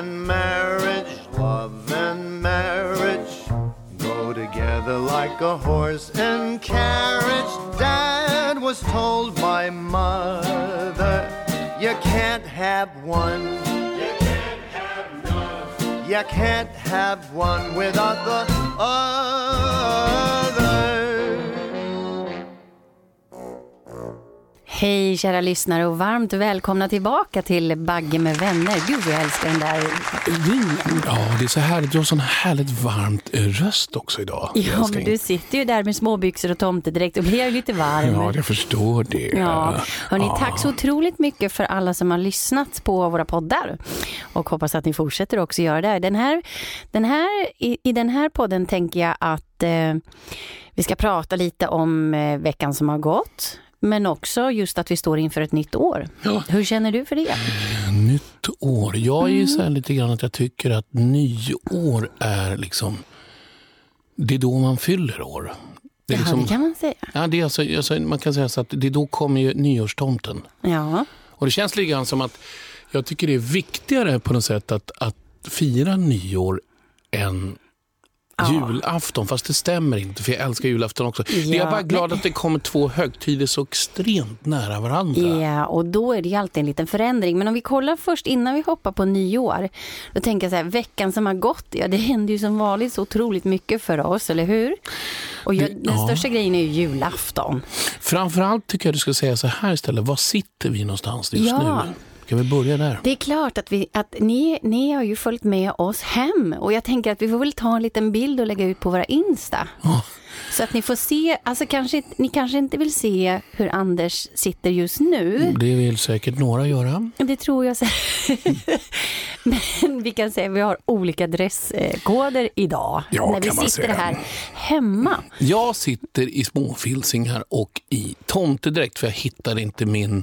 and marriage, love and marriage go together like a horse and carriage. Dad was told by mother, you can't have one, you can't have none, you can't have one without the other. Hej kära lyssnare och varmt välkomna tillbaka till Bagge med vänner. Gud, jag älskar den där jingeln. Ja, det är så härligt. Du har sån härligt varmt röst också idag. Ja, men du sitter ju där med småbyxor och tomtedräkt och blir lite varm. Ja, jag förstår det. Ja, hörni, tack så otroligt mycket för alla som har lyssnat på våra poddar. Och hoppas att ni fortsätter också göra det. I den här podden tänker jag att vi ska prata lite om veckan som har gått. Men också just att vi står inför ett nytt år. Ja. Hur känner du för det? Nytt år. Jag är ju så här lite grann att jag tycker att nyår är liksom... Det är då man fyller år. Det är liksom, det kan man säga. Ja, det är alltså, man kan säga så att det då kommer ju nyårstomten. Ja. Och det känns lite grann som att jag tycker det är viktigare på något sätt att fira nyår än... julafton, fast det stämmer inte, för jag älskar julafton också. Ja, jag är bara glad att det kommer två högtider så extremt nära varandra. Ja, och då är det alltid en liten förändring. Men om vi kollar först innan vi hoppar på nyår, då tänker jag så här, veckan som har gått, ja, det händer ju som vanligt så otroligt mycket för oss, eller hur? Och den största grejen är ju julafton. Framförallt tycker jag du ska säga så här istället, var sitter vi någonstans just nu? Kan vi börja där? Det är klart att ni har ju följt med oss hem. Och jag tänker att vi får väl ta en liten bild och lägga ut på våra Insta. Oh. Så att ni får se, alltså ni kanske inte vill se hur Anders sitter just nu. Det vill säkert några göra. Det tror jag säkert. Men vi kan säga att vi har olika dresskoder idag. Ja, när vi sitter här hemma. Jag sitter i småfilsingar och i tomtedräkt, för jag hittar inte min...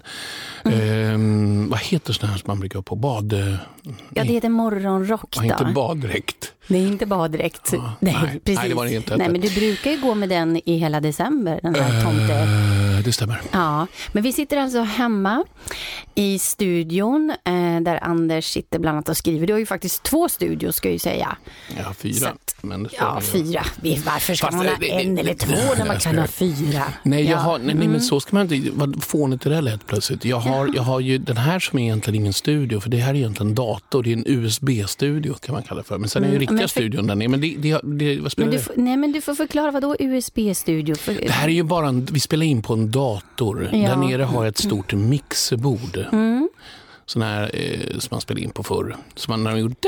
vad heter sån här som man brukar på bad? Ja, det heter morgonrock. Ja, inte baddräkt. Det är inte baddräkt. Ja, nej, precis. Nej, det var det inte. Nej, men du brukar ju gå med den i hela december, den här tomte. Det stämmer. Ja, men vi sitter alltså hemma i studion där Anders sitter bland annat och skriver. Du har ju faktiskt 2 studios, ska jag ju säga. Ja, 4. Men 4. Varför ska man ha 1 eller 2 när man kan ha 4? Nej, men så ska man inte... Vad får ni till det lätt plötsligt? Jag har ju den här som är egentligen ingen studio, för det här är egentligen en dator. Det är en USB-studio kan man kalla det för. Men sen är ju riktiga studion där nere. Men vad spelar det? Nej, men du får förklara vad då USB-studio? Det här är ju bara vi spelar in på en dator. Ja. Där nere har jag ett stort mixerbord. Sån här som man spelade in på förr. Som man har gjort...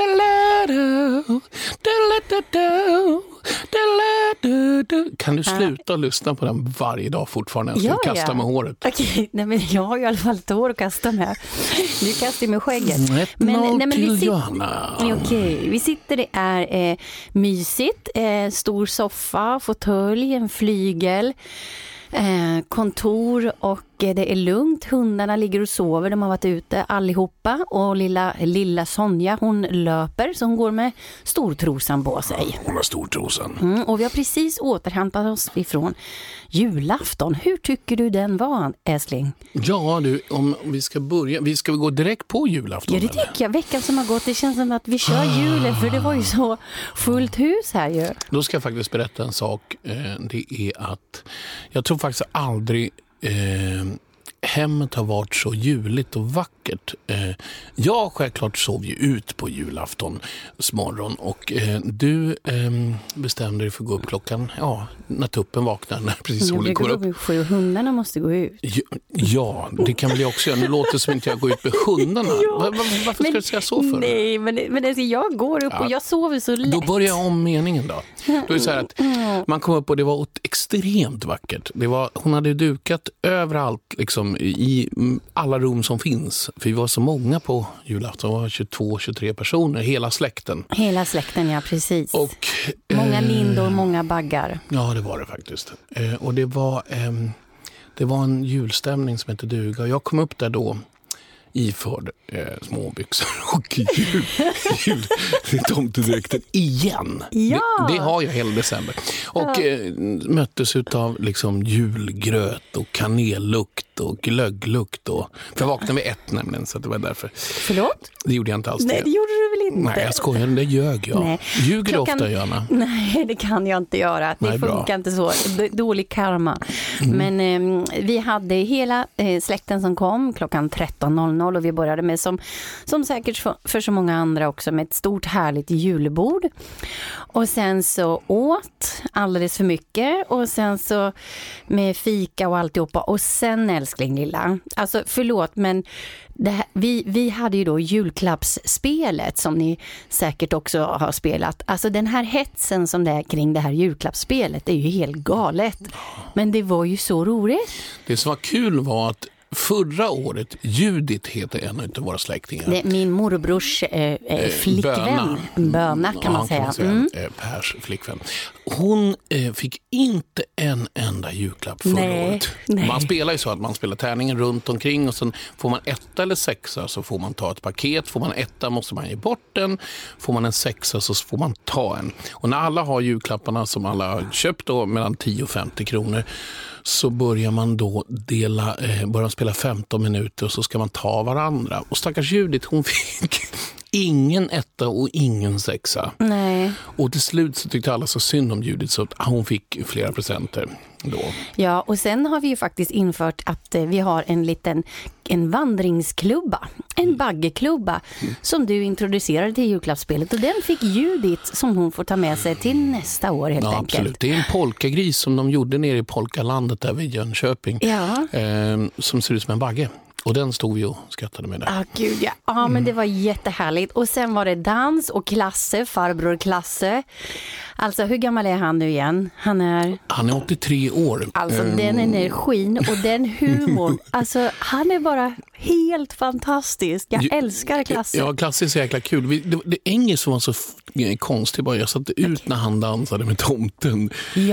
Kan du sluta lyssna på den varje dag fortfarande? Jag ska kasta med håret. Okej, nej, men jag har ju i alla fall ett hår att kasta med. Nu kastar jag med skägget. Men till Johanna. Okej, vi sitter, det är mysigt. Stor soffa, fåtölj, en flygel. Kontor och det är lugnt. Hundarna ligger och sover. De har varit ute allihopa. Och lilla Sonja, hon löper. Så hon går med stortrosan på sig. Hon har stortrosan. Och vi har precis återhämtat oss ifrån julafton. Hur tycker du den var, Äsling? Ja du, om vi ska börja. Vi ska gå direkt på julafton. Ja, det tycker jag. Veckan som har gått, det känns som att vi kör julen. För det var ju så fullt hus här ju. Då ska jag faktiskt berätta en sak. Det är att jag tror faktiskt aldrig hemmet har varit så juligt och vackert. Jag självklart sov ju ut på julafton morgon och du bestämde dig för att gå upp klockan, när tuppen vaknar, när precis solen kommer upp. 7, hundarna måste gå ut. Ja, det kan väl jag också göra. Nu låter det som inte jag går ut med hundarna. Varför ska du säga så för? Nej, men jag går upp och jag sover så lätt. Då börjar jag om meningen då. Då är det så här att man kom upp och det var extremt vackert. Hon hade dukat överallt liksom, i alla rum som finns. För vi var så många på julafton. Det var 22-23 personer, hela släkten. Hela släkten, ja, precis. Och, många lindor och många baggar. Ja, det var det faktiskt. Och det var en julstämning som hette duga. Jag kom upp där då iförd småbyxor och tomtedräkten igen. Ja. Det har jag hela december. Och möttes av liksom julgröt och kanellukt och glögglukt. För jag vaknade med 1 nämligen, så det var därför. Förlåt? Det gjorde jag inte alls. Nej, det gjorde du väl inte. Nej, jag skojar, det ljög jag. Nej. Ljuger du ofta, Johanna? Nej, det kan jag inte göra. Det funkar inte så. Dålig karma. Men vi hade hela släkten som kom klockan 13.00 och vi började med som säkert för så många andra också med ett stort härligt julbord. Och sen så åt alldeles för mycket och sen så med fika och alltihopa. Och sen, älskling lilla, alltså förlåt, men det här, vi hade ju då julklappsspelet som ni säkert också har spelat. Alltså den här hetsen som det är kring det här julklappsspelet är ju helt galet. Men det var ju så roligt. Det som var kul var att förra året, Judith heter en av våra släktingar. Det är min morbrors flickvän. Böna kan man säga. Pers flickvän. Hon fick inte en enda julklapp förra året. Nej. Man spelar ju så att man spelar tärningen runt omkring och sen får man 1 eller 6 så får man ta ett paket. Får man 1 måste man ge bort den. Får man en 6 så får man ta en. Och när alla har julklapparna som alla har köpt då, mellan 10 och 50 kronor, så börjar man då börjar spela 15 minuter och så ska man ta varandra. Och stackars Judith, hon fick ingen 1 och ingen 6. Nej. Och till slut så tyckte alla så synd om Judith så att hon fick flera presenter då. Ja, och sen har vi ju faktiskt infört att vi har en vandringsklubba, en baggeklubba som du introducerade till julklappsspelet och den fick Judith som hon får ta med sig till nästa år helt enkelt. Absolut. Det är en polkagris som de gjorde nere i Polkalandet där vid Jönköping som ser ut som en bagge. Och den stod vi och skrattade med där. Gud, ja. Ja, men det var jättehärligt. Och sen var det dans och Klasse, farbror Klasse. Alltså, hur gammal är han nu igen? Han är 83 år. Alltså, den energin och den humorn. Alltså, han är bara helt fantastisk. Jag älskar Klasse. Ja, Klasse är så jäkla kul. Det är inget som var så konstigt. Bara jag satte ut när han dansade med tomten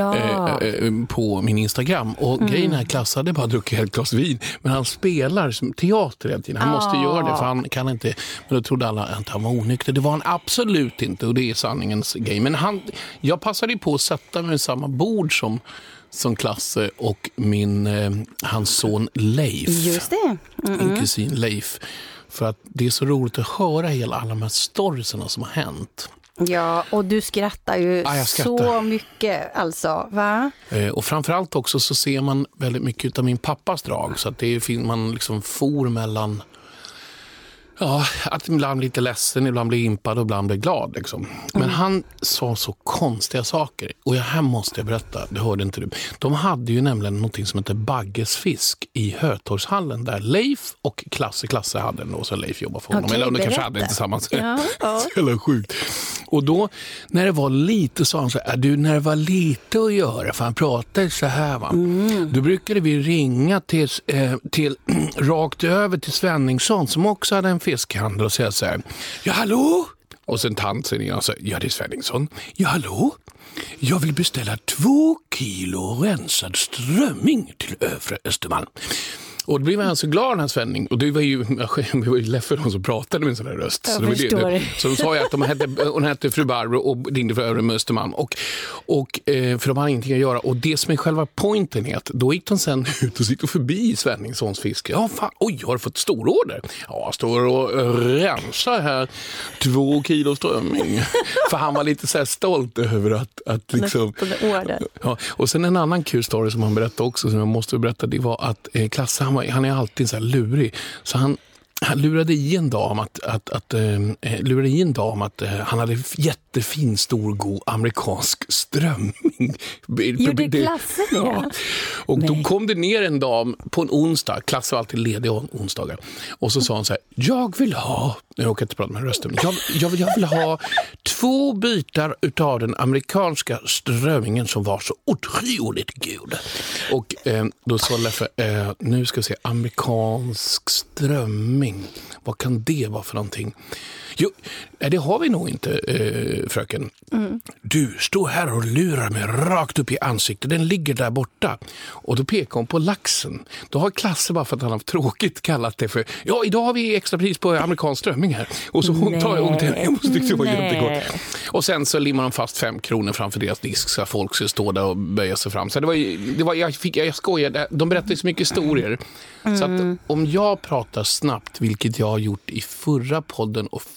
på min Instagram. Och grejen är, Klasse hade bara druckit ett glas vin. Men han spelar som teater hela tiden. Han måste göra det för han kan inte. Men då trodde alla att han var onykter. Det var han absolut inte och det är sanningens grej. Men jag passade på att sätta mig i samma bord som Klasse och hans son Leif. Just det. Min kusin Leif. För att det är så roligt att höra alla de här storiesarna som har hänt. Ja, och du skrattar ju så mycket alltså, va? Och framförallt också så ser man väldigt mycket av min pappas drag. Så att man liksom for mellan att ibland blir lite ledsen, ibland blir impad och ibland blir glad. Liksom. Men han sa så konstiga saker. Och här måste jag berätta, det hörde inte du. De hade ju nämligen någonting som heter baggesfisk i Hötorgshallen där Leif och Klasse hade den och så Leif jobbade för honom. Eller de kanske hade det tillsammans. Ja. Så jävla sjukt. Och då, när det var lite, sa han så här, när det var lite att göra, för han pratade så här va. Då brukade vi ringa till rakt över till Svenningsson som också hade en fiskhandel och säga så här, ja hallå? Och sen tantsen igen och säger, ja det är Svenningsson. Ja hallå? Jag vill beställa 2 kilo rensad strömming till Övre Östermalm. Och då blev han så glad den här Svenning. Och det var ju Leffe som pratade med en sån här röst. Så de sa ju att hon hette fru Barbro och ringde för Övre Östermalm. För de hade ingenting att göra. Och det som är själva poängen är att då gick de sen ut och gick förbi Svenningssons fisk. Ja fan, oj, har du fått stororder? Ja, jag står och rensar här 2 kilo strömming. För han var lite så här stolt över att liksom... Ja, och sen en annan kul story som han berättade också, som jag måste berätta, det var att Klasse, han är alltid så här lurig. Så han lurade i en dag om att han hade jättefin, stor, god amerikansk strömming. Gjorde Klasse det? Ja. Och då kom det ner en dag på en onsdag. Klasse var alltid ledig onsdagar. Och så sa han så här, jag vill ha, jag kan inte prata med rösten, jag vill ha 2 bitar utav den amerikanska strömmingen som var så otroligt god. Och då sa Leffe, nu ska vi se, amerikansk strömming. Vad kan det vara för någonting? Jo, det har vi nog inte, fröken. Du står här och lurar mig rakt upp i ansiktet. Den ligger där borta. Och då pekar hon på laxen. Då har Klasse, bara för att han har tråkigt, kallat det för, ja, idag har vi extra pris på amerikansk strömming här. Och så hon tar jag det. Jag måste tycka det var jättegott. Och sen så limmar de fast 5 kronor framför deras disk så folk ska stå där och böja sig fram. Så jag skojade. De berättade så mycket historier. Så att om jag pratar snabbt, vilket jag har gjort i förra podden och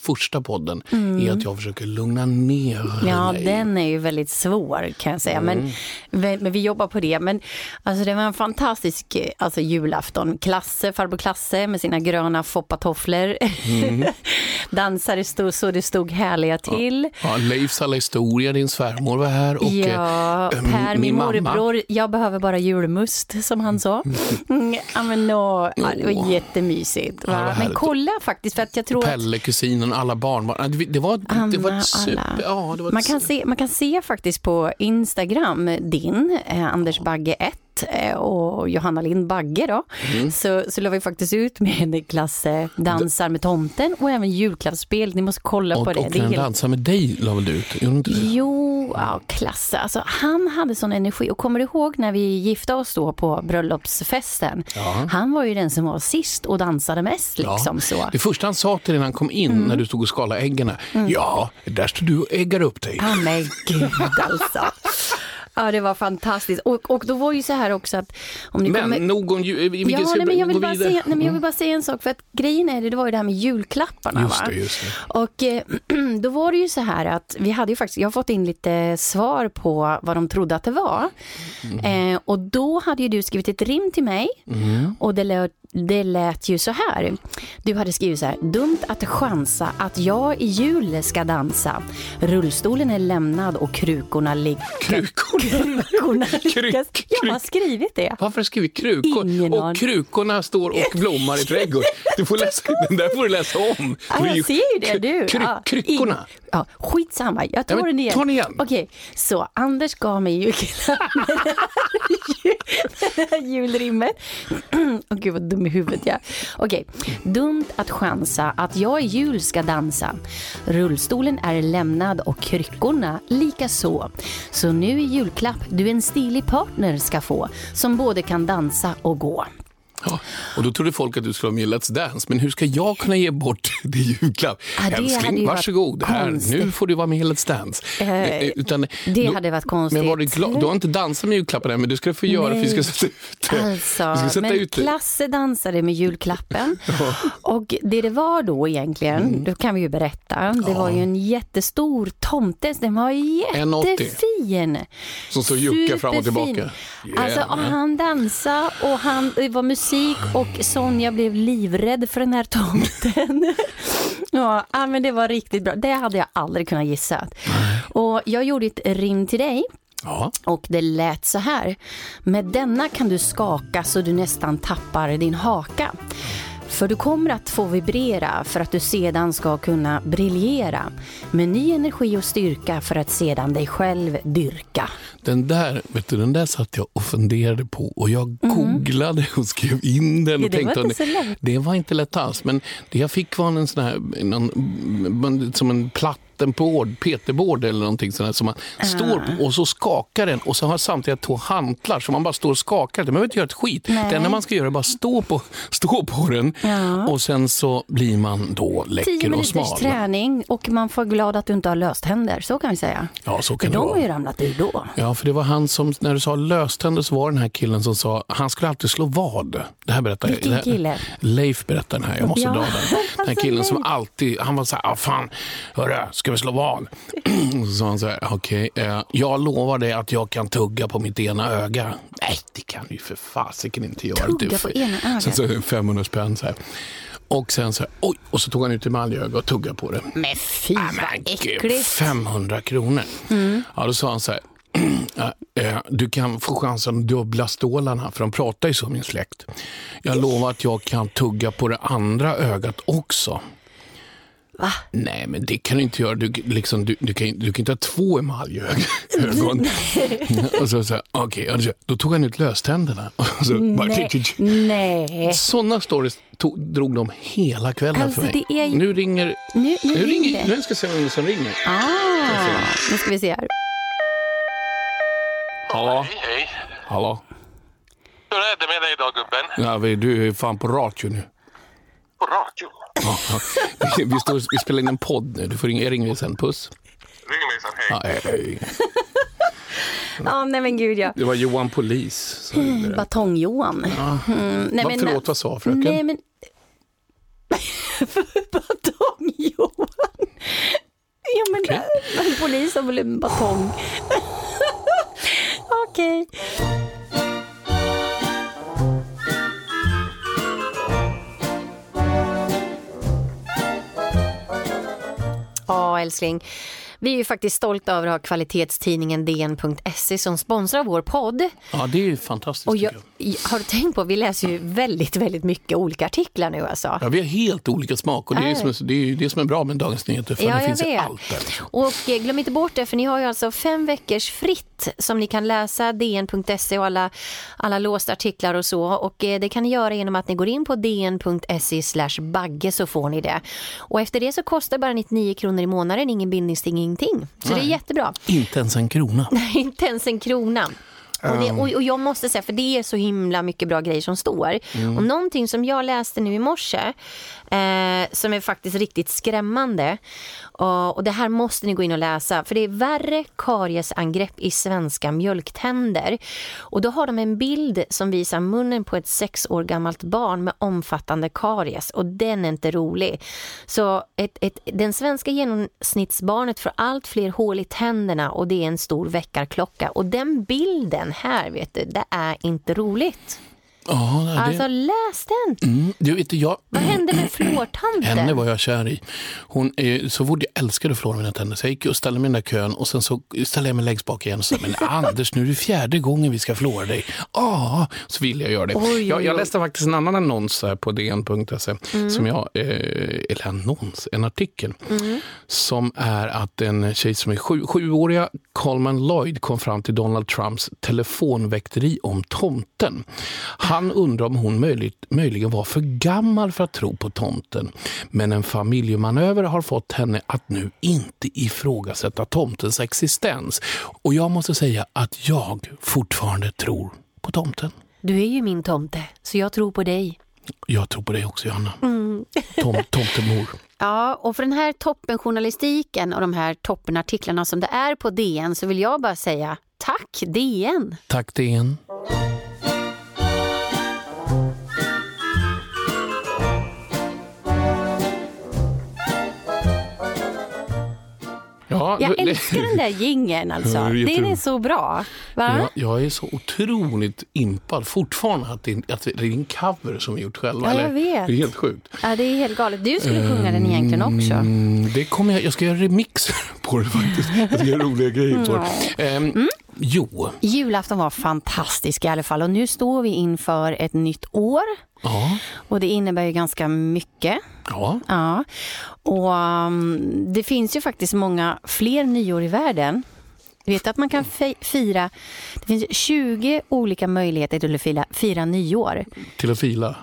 första podden är att jag försöker lugna ner mig. Den är ju väldigt svår kan jag säga. Men vi jobbar på det. Men alltså, det var en fantastisk julafton. Farbror Klasse med sina gröna foppatofflor. Dansare så det stod härliga till. Ja, Leifs alla historia, din svärmor var här. Och Per, min morbror, jag behöver bara julmust, som han sa. Det var jättemysigt. Va? Men kolla faktiskt, för att jag tror Pelle, kusinen, alla barn. Det var ett super... Ja, det var man kan se faktiskt på Instagram din, Anders Bagge 1 och Johanna Lind Bagge då. Så la vi faktiskt ut med en klass dansar med tomten och även julklappsspel. Ni måste kolla på det. Och kan dansa med dig la väl du ut? Jo, Klasse. Alltså, han hade sån energi. Och kommer du ihåg när vi gifte oss då på bröllopsfesten? Ja. Han var ju den som var sist och dansade mest. Liksom, så. Det första han sa till dig när han kom in när du stod och skalade äggen. Ja, där står du och äggar upp dig. Ja, men gud alltså. Ja, det var fantastiskt. Och då var ju så här också att... jag vill bara säga en sak. För att grejen är det var ju det här med julklapparna. Just det. Och då var det ju så här att vi hade ju faktiskt... Jag har fått in lite svar på vad de trodde att det var. Och då hade ju du skrivit ett rim till mig. Och det lät ju så här. Du hade skrivit så här: dumt att chansa att jag i jul ska dansa. Rullstolen är lämnad och krukorna ligger... Krukorna ligger... Jag har skrivit det. Varför har jag skrivit krukor? Och krukorna står och blommar i trädgården. Den där får du läsa om. Jag ser ju det, du. Kryckorna. Skitsamma. Jag tar den igen. Ta den igen. Okej, så Anders gav mig julklapp med det här julrimmet. Gud vad dum i huvudet jag. Okej, dumt att chansa att jag i jul ska dansa. Rullstolen är lämnad och kryckorna lika så. Så nu i julklapp du en stilig partner ska få som både kan dansa och gå. Ja, och då trodde folk att du skulle vara med i Let's Dance. Men hur ska jag kunna ge bort det julklapp? Älskling, varsågod. Nu får du vara med i Let's Dance. Det hade varit konstigt. Men var du glad? Du har inte dansat med julklappen än, men du ska få göra för vi ska sätta ut men Klasse dansade med julklappen. Och det var då egentligen, då kan vi ju berätta, det var ju en jättestor tomte. Den var jättefin. Som så juckar fram och tillbaka. Alltså, och han dansade och det var musik och Sonja blev livrädd för den här tomten. Ja, men det var riktigt bra. Det hade jag aldrig kunnat gissa. Och jag gjorde ett rim till dig. Ja. Och det lät så här: med denna kan du skaka så du nästan tappar din haka. För du kommer att få vibrera för att du sedan ska kunna briljera med ny energi och styrka för att sedan dig själv dyrka. Den där satt jag och funderade på och jag googlade och skrev in den och tänkte att det var inte lätt alls, men det jag fick var en sån här som en PT-bord eller någonting sånt som man står på och så skakar den och så har samtidigt 2 hantlar så man bara står och skakar. Man behöver inte göra ett skit. Det enda man ska göra är bara stå på den och sen så blir man då läcker och smal. 10 minuters träning och man får glad att du inte har löständer, så kan vi säga. Ja, så kan det vara. De har ju ramlat ur då. Ja, för det var han som, när du sa löständer så var den här killen som sa, han skulle alltid slå vad. Det här berättar jag. Vilken kille? Leif berättar den här, jag måste dra den. Den här killen som alltid, han var så här, fan, hörru, ska vi slå vad? Så sa han så här, okej, jag lovar dig att jag kan tugga på mitt ena öga. Nej, det kan ju för fasiken inte göra. Tugga på ena ögat? Sen så 500 spänn så här. Och sen så här, oj, och så tog han ut emaljöga och tuggade på det. Men fy, vad äckligt. 500 kronor. Ja, då sa han så här, du kan få chansen att dubbla stålarna, för de pratar ju så, min släkt. Jag lovar att jag kan tugga på det andra ögat också. Va? Nej, men det kan du inte göra. Du kan inte ha 2 emaljögon. Och så okej, då tog han ut löständerna. Och så nej. Sådana stories drog de hela kvällen alltså, för mig. Nu ringer... Nu ska jag se vem som ringer. Nu ska vi se här. Hallå? Hej. Hallå? Hur är det med dig idag, gubben? Ja, du är fan på radio nu. På radio? Ja. Vi spelar in en podd nu. Du får ringa mig sen. Puss. Ring mig sen, hej. Ja, hej. Ja, nej men gud, ja. Det var Johan Polis. Batong-Johan. Ja. Förlåt, vad sa fröken? Nej, men... Batong-Johan. polis och en batong. Okej. Ja, älskling. Vi är ju faktiskt stolta över att ha kvalitetstidningen DN.se som sponsrar vår podd. Ja, det är ju fantastiskt. Och har du tänkt på, vi läser ju väldigt, väldigt mycket olika artiklar nu alltså. Ja, vi har helt olika smak och det är det som är bra med Dagens Nyheter, för det finns allt där. Och glöm inte bort det, för ni har ju alltså 5 veckors fritt som ni kan läsa DN.se och alla låsta artiklar och så. Och det kan ni göra genom att ni går in på dn.se/bagge, så får ni det. Och efter det så kostar bara 99 kronor i månaden, ingen bindningsting, ingenting. Så det är jättebra. Inte ens en krona. Nej, inte ens en krona. Och jag måste säga, för det är så himla mycket bra grejer som står. Och någonting som jag läste nu i morse som är faktiskt riktigt skrämmande, och det här måste ni gå in och läsa, för det är värre kariesangrepp i svenska mjölktänder. Och då har de en bild som visar munnen på ett 6 år gammalt barn med omfattande karies, och den är inte rolig. Så den svenska genomsnittsbarnet får allt fler hål i tänderna, och det är en stor väckarklocka. Och den bilden här, vet du, det är inte roligt. Ja, alltså läs den. Vad hände med flårtanten? Henne var jag kär i. Hon så fort jag älskade flår mina tänder. Så jag gick och ställde mig i den där kön, och sen så ställde jag mig längst bak igen och sa, men Anders, nu är det 4:e gången vi ska flåra dig. Så vill jag göra det. Jag läste faktiskt en annan annons här på DN.se som en artikel som är att en tjej som är 7-åriga Coleman Lloyd kom fram till Donald Trumps telefonväkteri om tomten. Han undrar om hon möjligen var för gammal för att tro på tomten. Men en familjemanöver har fått henne att nu inte ifrågasätta tomtens existens. Och jag måste säga att jag fortfarande tror på tomten. Du är ju min tomte, så jag tror på dig. Jag tror på dig också, Johanna. Tomtemor. Ja, och för den här toppenjournalistiken och de här toppenartiklarna som det är på DN, så vill jag bara säga tack DN. Tack DN. Ja, jag älskar den där jingeln alltså. Den är så bra. Va? Jag är så otroligt impad fortfarande att det är en cover som vi gjort själva. Ja, jag vet. Det är helt sjukt. Ja, det är helt galet. Du skulle sjunga den egentligen också. Det kommer jag ska göra remix på det faktiskt. Jag ska göra roliga grejer på det. Julafton var fantastisk i alla fall, och nu står vi inför ett nytt år. Ja. Och det innebär ju ganska mycket. Ja. Och det finns ju faktiskt många fler nyår i världen. Du vet att man kan fira, det finns 20 olika möjligheter till att fira nyår. Till att fila.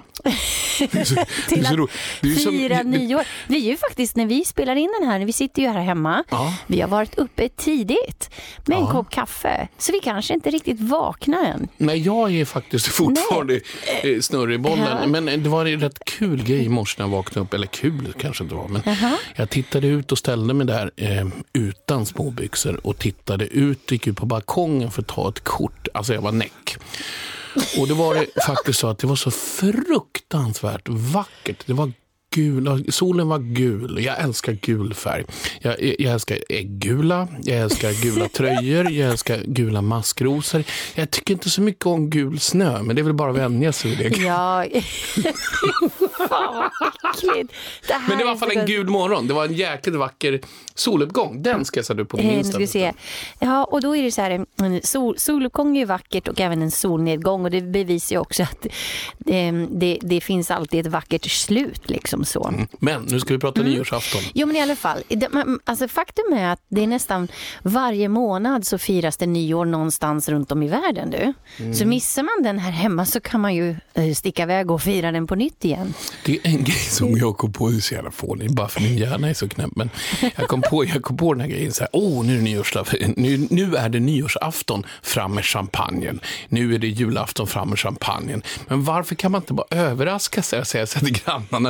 Till att fira nyår. Vi är ju faktiskt, när vi spelar in den här, vi sitter ju här hemma, vi har varit uppe tidigt med en kopp kaffe, så vi kanske inte riktigt vaknar än. Nej, jag är faktiskt fortfarande snurrig i bollen, men det var en rätt kul grej i morse när jag vaknade upp, eller kul kanske inte var, men jag tittade ut och ställde mig där utan småbyxor och tittade ut, gick ut på balkongen för att ta ett kort, alltså jag var näck. Och det var faktiskt så att det var så fruktansvärt vackert. Det var gul, solen var gul. Jag älskar gul färg. Jag älskar ägggula, jag älskar gula tröjor, jag älskar gula maskrosor. Jag tycker inte så mycket om gul snö, men det är väl bara vänja sig vid det. Ja. Fan vad äckligt. Men det var i alla fall en gul morgon. Det var en jäkligt vacker soluppgång. Den ska jag sätta på min Ja, och då är det så här, soluppgång är ju vackert, och även en solnedgång, och det bevisar ju också att det finns alltid ett vackert slut liksom så. Men nu ska vi prata nyårsafton. Jo, men i alla fall, alltså faktum är att det är nästan varje månad så firas det nyår någonstans runt om i världen du. Så missar man den här hemma så kan man ju sticka iväg och fira den på nytt igen. Det är en grej som jag kom på, så jävla fånig, bara för min hjärna är så knäpp, men jag kom på den här grejen så här, nu är det nyårsafton, nu är det nyårsafton, fram med champagnen. Nu är det julafton, fram med champagnen. Men varför kan man inte bara överraska sig och säga så till grannarna och säga så här,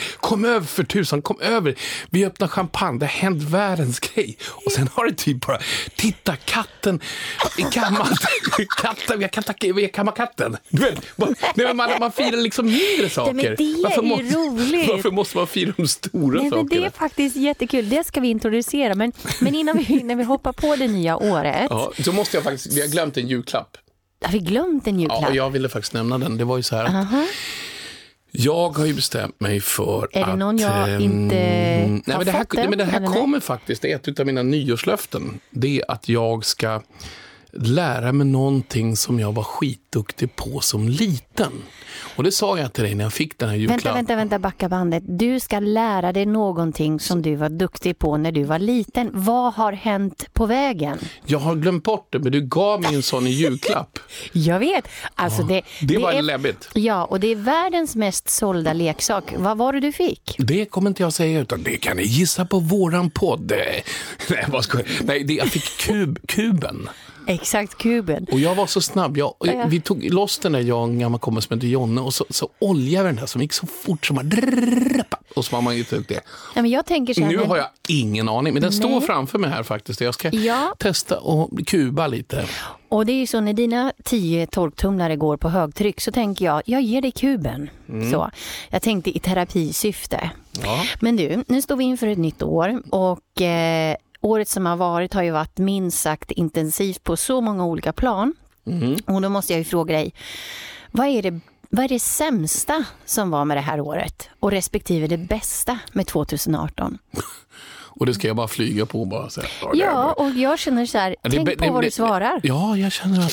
kom över för tusan, kom över. Vi öppnar champagne, det har hänt världens grej. Och sen har det typ bara, titta katten i kammaren. Katten, jag kammar katten. Du vet, man firar liksom mindre saker. Men det är ju roligt. Varför måste man fira de stora sakerna? Men det är faktiskt jättekul, det ska vi introducera. Men innan vi hoppar på det nya året. Ja, så måste jag faktiskt, vi har glömt en julklapp. Har vi glömt en julklapp? Ja, jag ville faktiskt nämna den. Det var ju så här att jag har ju bestämt mig för är det någon jag inte har fått den? Men det här kommer faktiskt, det är ett av mina nyårslöften. Det är att jag ska lära mig någonting som jag var skitduktig på som liten. Och det sa jag till dig när jag fick den här julklappen. Vänta, backa bandet. Du ska lära dig någonting som du var duktig på när du var liten. Vad har hänt på vägen? Jag har glömt bort det, men du gav mig en sån i julklapp. Jag vet. Alltså det var läbbigt. Ja, och det är världens mest sålda leksak. Vad var det du fick? Det kommer inte jag säga, utan det kan ni gissa på våran podd. Jag fick kuben. Exakt, kuben. Och jag var så snabb. Vi tog loss den där, jag och en gammal kompis som heter Jonne, och så oljade den här som gick så fort som och så var man ju tog det. Ja, men jag tänker så här, nu har jag ingen aning, men den står framför mig här faktiskt. Jag ska testa och kuba lite. Och det är ju så, när dina 10 torktumlare går på högtryck så tänker jag ger dig kuben. Så jag tänkte i terapisyfte. Ja. Men du, nu står vi inför ett nytt år och året som har varit har ju varit minst sagt intensivt på så många olika plan. Och då måste jag ju fråga dig, vad är det sämsta som var med det här året? Och respektive det bästa med 2018? Och det ska jag bara flyga på bara säga. Ja, och jag känner så här, tänk på vad du svarar. Ja, jag känner att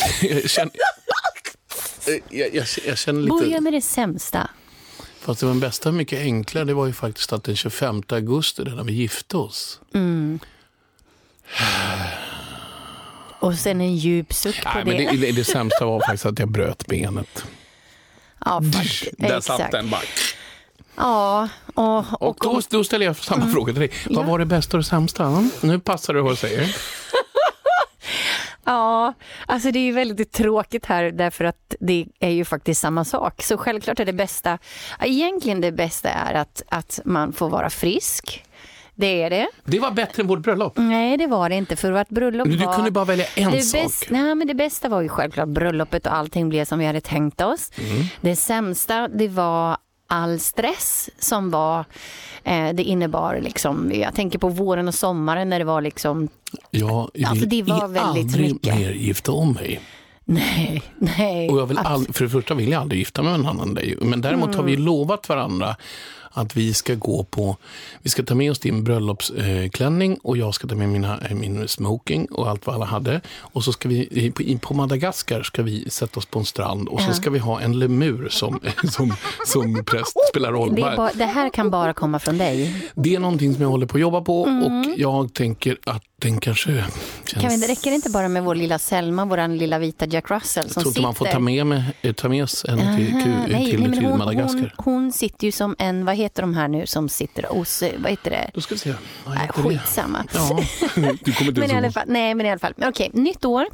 jag känner lite. Börja med det sämsta. Fast det var den bästa mycket enklare, det var ju faktiskt att den 25 augusti när vi gifte oss. Och sen en djup suck på det. Men det sämsta var faktiskt att jag bröt benet. Ja, faktiskt. Där satt den bara. Ja. Och då ställer jag samma fråga till dig. Vad var det bästa och det sämsta? Nu passar det vad jag säger. Ja, alltså det är ju väldigt tråkigt här därför att det är ju faktiskt samma sak. Så självklart är det bästa, egentligen det bästa är att man får vara frisk. Det är det. Det var bättre än vårt bröllop. Nej, det var det inte, för vårt bröllop du kunde bara välja en sak. Nej, men det bästa var ju självklart bröllopet och allting blev som vi hade tänkt oss. Det sämsta, det var all stress som var, det innebar liksom, jag tänker på våren och sommaren när det var liksom, alltså det var väldigt mycket. Mer gifta om mig. Nej. Och jag vill för det första vill jag aldrig gifta mig med en annan dig. Men däremot har vi lovat varandra att vi ska ta med oss din bröllopsklänning och jag ska ta med min smoking och allt vad alla hade. Och så ska vi på Madagaskar ska vi sätta oss på en strand och så ska vi ha en lemur som präst spelar roll. Det här kan bara komma från dig. Det är någonting som jag håller på att jobba på och jag tänker att den kanske känns... Det räcker inte bara med vår lilla Selma, vår lilla vita Jack Russell som sitter... man får ta med oss en till Madagaskar. Hon sitter ju som en, vad heter de här nu som sitter hos, vad heter det? Då ska vi se. Skitsamma. Ja, du kommer inte men i alla fall. Okej, nytt år.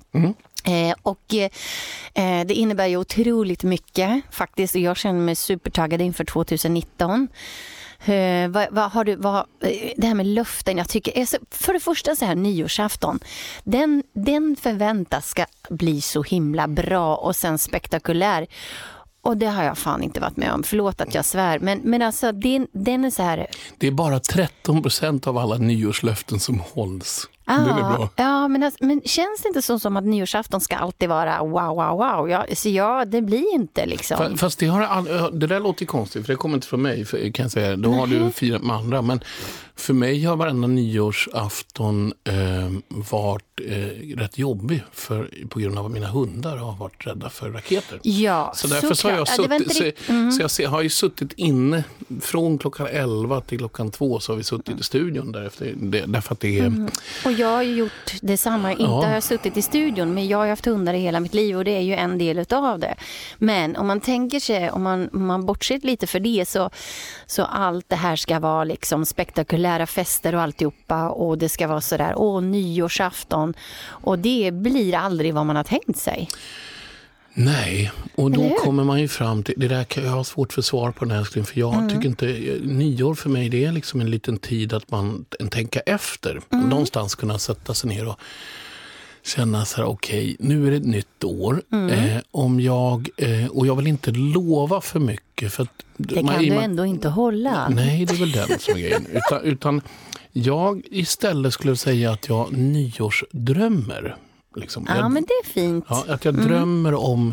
Det innebär ju otroligt mycket faktiskt, och jag känner mig supertaggad inför 2019. Vad har du, det här med löften, jag tycker för det första så här, nyårsafton den förväntas ska bli så himla bra och sen spektakulär, och det har jag fan inte varit med om, förlåt att jag svär, men alltså den är så här. Det är bara 13% av alla nyårslöften som hålls. Den är bra. Ja, men känns det inte så som att nyårsafton ska alltid vara wow? Ja, det blir inte liksom. Fast det där låter konstigt, för det kommer inte från mig, kan jag säga. Då har du firat med andra, men för mig har varenda nyårsafton varit rätt jobbig på grund av att mina hundar har varit rädda för raketer. Ja, så därför så har jag suttit, jag har ju suttit inne från klockan 11 till klockan 2, så har vi suttit i studion därför att det är... Och jag har ju gjort detsamma. Inte har jag suttit i studion, men jag har haft hundar i hela mitt liv och det är ju en del av det. Men om man tänker sig, om man bortser lite för det, så allt det här ska vara liksom spektakulära fester och alltihopa, och det ska vara sådär, nyårsafton, och det blir aldrig vad man har tänkt sig. Nej, och då kommer man ju fram till, det där kan jag ha svårt för svar på den här älskling, för jag tycker inte, nyår för mig det är liksom en liten tid att man tänker efter. Någonstans kunna sätta sig ner och känna så här, okej, nu är det ett nytt år. Om jag, och jag vill inte lova för mycket. För att det kan du ändå inte hålla. Nej, det är väl den som är grejen. Utan jag istället skulle säga att jag nyårsdrömmer. Liksom. Ja, men det är fint. Ja, att jag drömmer om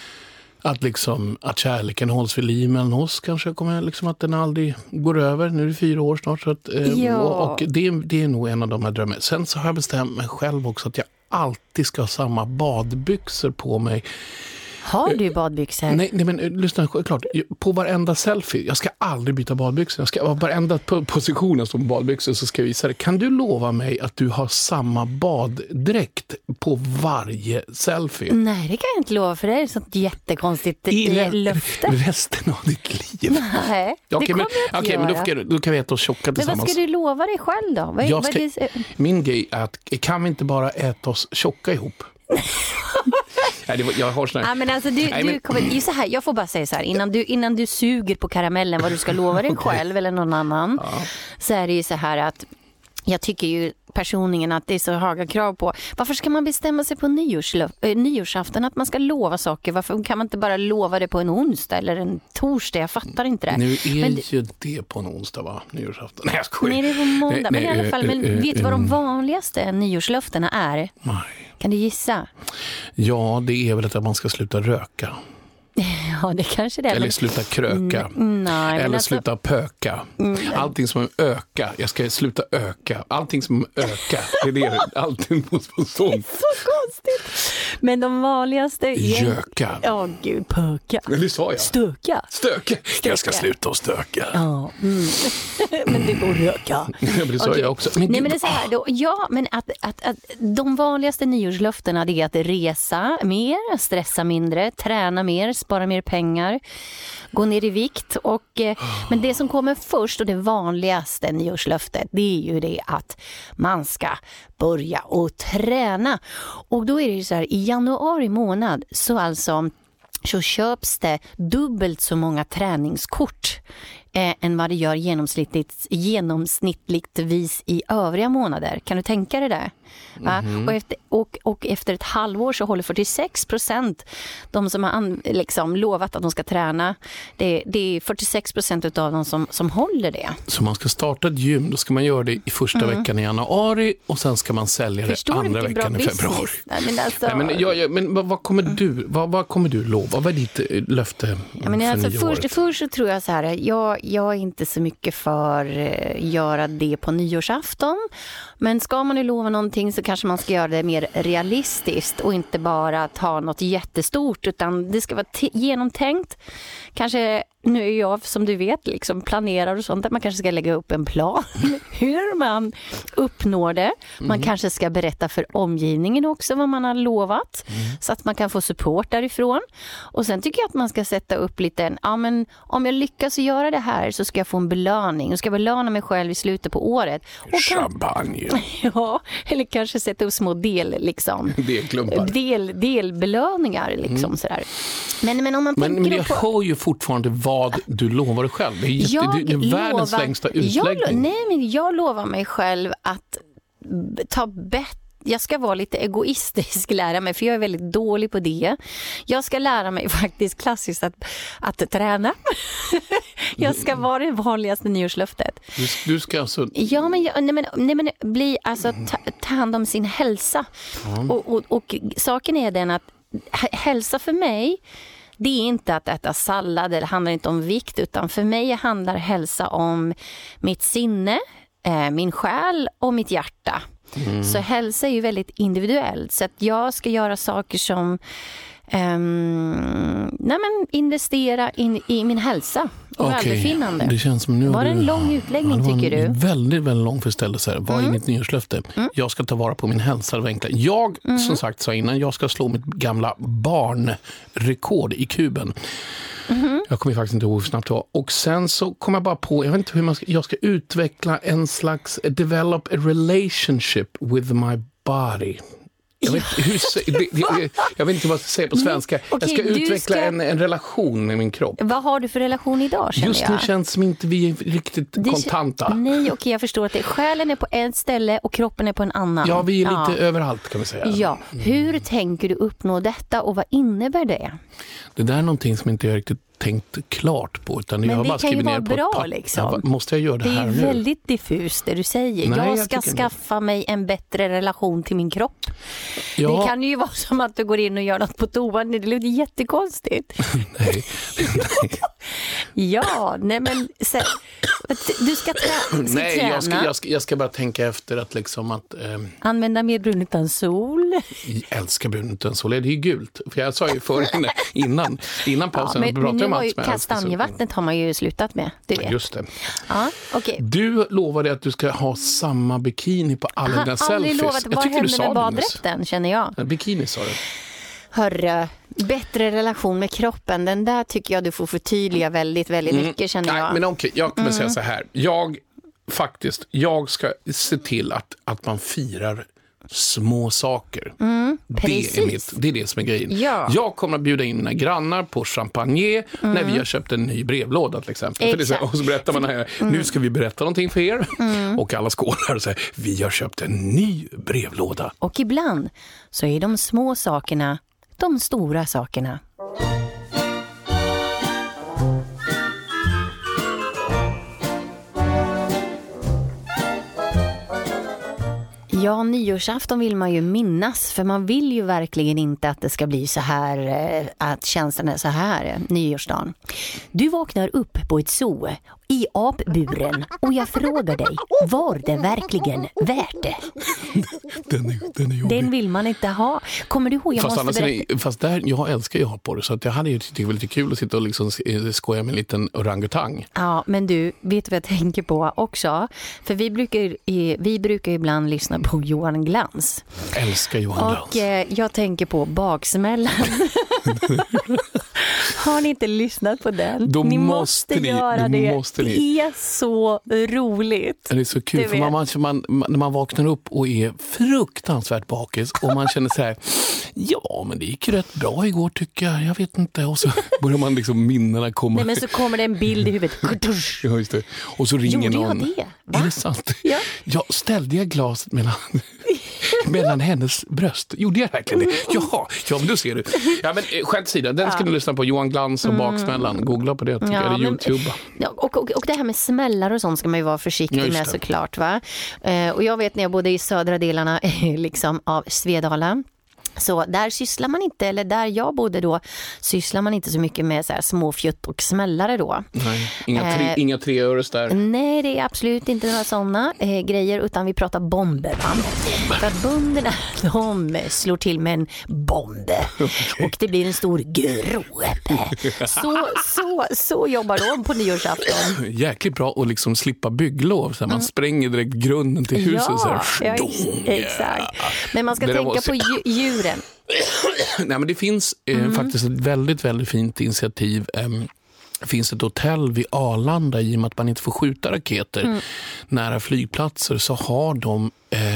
att kärleken hålls vid liv mellan oss. Kanske kommer liksom att den aldrig går över. Nu är det 4 år snart. Så att, och det är nog en av de här drömmarna. Sen så har jag bestämt mig själv också att jag alltid ska ha samma badbyxor på mig. Har du badbyxor? Nej, men lyssna, klart. På varenda selfie, jag ska aldrig byta badbyxor. Jag ska varenda positionen som badbyxor så ska jag visa det. Kan du lova mig att du har samma baddräkt på varje selfie? Nej, det kan jag inte lova, för det är ett sånt jättekonstigt löfte. Resten av ditt liv. Nej, det kommer jag inte göra. Men då kan vi äta oss tjocka tillsammans. Men vad ska du lova dig själv då? Min grej är att kan vi inte bara äta oss tjocka ihop? Jag har såna... Ja, men alltså du kommer, så här, jag får bara säga så här, innan du suger på karamellen vad du ska lova dig själv eller någon annan, så är det ju så här att jag tycker ju personligen att det är så höga krav på. Varför ska man bestämma sig på nyårsafton att man ska lova saker? Varför kan man inte bara lova det på en onsdag eller en torsdag? Jag fattar inte det. Nu är ju det på en onsdag, va? Nyårsafton. Nej, jag skojar. Nej, det är på måndag. Men i alla fall, vet du vad de vanligaste nyårslöftena är? Nej. Kan du gissa? Ja, det är väl att man ska sluta röka. Ja, det kanske det är. Eller sluta kröka. Nej, eller sluta pöka. Allting som öka. Jag ska sluta öka. Allting som öka. Det är det. Allting måste vara sånt. Så konstigt. Men de vanligaste är... Göka. Ja, gud, pöka. Det sa jag. Stöka. Jag ska sluta och stöka. Ja. Men det går röka. Det sa jag också. Men det är så här då. Ja, men att de vanligaste nyårslöftena är att resa mer, stressa mindre, träna mer, spara mer pengar, gå ner i vikt men det som kommer först och det vanligaste nyårslöftet, det är ju det att man ska börja och träna. Och då är det ju så här, i januari månad så köps det dubbelt så många träningskort än vad det gör genomsnittligtvis i övriga månader. Kan du tänka dig det? Och efter ett halvår så håller 46% de som har lovat att de ska träna. Det är 46% av dem som håller det. Så man ska starta ett gym, då ska man göra det i första veckan i januari och sen ska man sälja det andra veckan i februari. Men vad kommer du lova? Vad är ditt löfte för först så tror jag så här, jag är inte så mycket för göra det på nyårsafton. Men ska man ju lova någonting så kanske man ska göra det mer realistiskt och inte bara ta något jättestort, utan det ska vara genomtänkt. Kanske, nu är jag som du vet planerar och sånt, att man kanske ska lägga upp en plan hur man uppnår det. Man kanske ska berätta för omgivningen också vad man har lovat så att man kan få support därifrån. Och sen tycker jag att man ska sätta upp lite men om jag lyckas göra det här så ska jag få en belöning. Jag ska belöna mig själv i slutet på året. Och champagne. Ja, eller kanske sätta upp små delbelöningar sådär. Men om man men jag hör ju fortfarande vad du lovar dig själv. Det är världens längsta utläggning. Jag lovar mig själv att jag ska vara lite egoistisk, lära mig, för jag är väldigt dålig på det. Jag ska lära mig faktiskt klassiskt att träna. Jag ska vara det vanligaste nyårslöftet. Du ska alltså... Ja, men bli ta hand om sin hälsa. Och saken är den att hälsa för mig, det är inte att äta sallad, det handlar inte om vikt, utan för mig handlar hälsa om mitt sinne, min själ och mitt hjärta. Så hälsa är ju väldigt individuellt, så att jag ska göra saker som investera i min hälsa och välbefinnande. Det känns som nu var det en lång utläggning, tycker du? Väldigt, väldigt lång förställelse. Vad är mitt nyårslöfte? Jag ska ta vara på min hälsa. Jag, som sagt, sa innan, jag ska slå mitt gamla barnrekord i kuben. Jag kommer faktiskt inte ihåg hur snabbt det var. Och sen så kom jag bara på, jag vet inte hur jag ska utveckla en slags develop a relationship with my body. Jag vet inte vad jag ska säga på svenska. Jag ska utveckla en relation med min kropp. Vad har du för relation idag, känner jag? Just nu känns som inte vi är riktigt kontanta. Nej, okej, jag förstår att själen är på ett ställe och kroppen är på en annan. Ja, vi är lite överallt, kan vi säga. Ja, hur tänker du uppnå detta och vad innebär det? Det där är någonting som inte jag riktigt tänkt klart på, utan jag har bara skrivit ner på bra, ett liksom. Ja, måste jag göra det här nu? Det är väldigt diffust det du säger. Nej, jag ska skaffa mig en bättre relation till min kropp. Ja. Det kan ju vara som att du går in och gör något på toan. Det låter jättekonstigt. Nej. Ja, nej men du ska träna. Nej, jag ska bara tänka efter att liksom att använda mer brun utan sol. Jag älskar brun utan sol. Det är ju gult. För jag sa ju innan pausen men nu har ju kastanjevattnet har man ju slutat med. Du vet. Just det. Ja, okay. Du lovade att du ska ha samma bikini på alla dina selfies. Aldrig lovat. Vad hände med baddräkten, känner jag? Bikini sa du. Hörru, bättre relation med kroppen. Den där tycker jag du får förtydliga väldigt, väldigt mycket, känner jag. Nej, men okej, jag kommer säga så här. Jag ska se till att man firar små saker. Det är det som är grejen. Ja. Jag kommer att bjuda in mina grannar på champagne när vi har köpt en ny brevlåda till exempel. För det är så, och så berättar man här, nu ska vi berätta någonting för er. Och alla skålar och säger, vi har köpt en ny brevlåda. Och ibland så är de små sakerna de stora sakerna. Ja, nyårsafton vill man ju minnas, för man vill ju verkligen inte att det ska bli så här, att känslan är så här nyårsdagen. Du vaknar upp på ett zoo i apburen och jag frågar dig, var det verkligen värt det? Den är jobbig. Den vill man inte ha. Kommer du ihåg? Fast där, jag älskar ju apor, så att jag hade ju tyckt det var lite kul att sitta och liksom skoja med en liten orangutang. Ja, men du, vet vad jag tänker på också? För vi brukar ibland lyssna på Johan Glans. Jag älskar Johan Glans. Och jag tänker på Baksmällan. Har ni inte lyssnat på den? Ni måste göra det. Det är så roligt. Det är så kul, för när man vaknar upp och är fruktansvärt bakis och man känner så här, ja, men det gick rätt bra igår tycker jag vet inte. Och så börjar man liksom minnena komma. Nej, men så kommer det en bild i huvudet. Ja, just det. Och så ringer någon. Gjorde jag det? Va? Är det sant? Ja. Jag ställde jag glaset mellan hennes bröst. Gjorde jag verkligen det? Ja, men då ser du. Ja, men skämt sida, den ska ni lyssna på. Johan Glans och Baksmällan. Googla på det, tycker jag. Eller YouTube. Ja, och det här med smällar och sånt ska man ju vara försiktig med, såklart, va? Och jag vet när jag bodde i södra delarna liksom av Svedala. Så där sysslar man inte, eller där jag bodde då, sysslar man inte så mycket med så här småfjutt och smällare då. Nej, inga 3 öres där. Nej, det är absolut inte några sådana grejer, utan vi pratar bomber. För att bönderna, de slår till med en bomb. Okay. Och det blir en stor grope. Så jobbar de på nyårsafton. Jäkligt bra att liksom slippa bygglov. Så man spränger direkt grunden till huset. Ja, så här. Exakt. Men man ska tänka på djuren. Nej, men det finns faktiskt ett väldigt, väldigt fint initiativ. Det finns ett hotell vid Arlanda, i och med att man inte får skjuta raketer nära flygplatser, så har de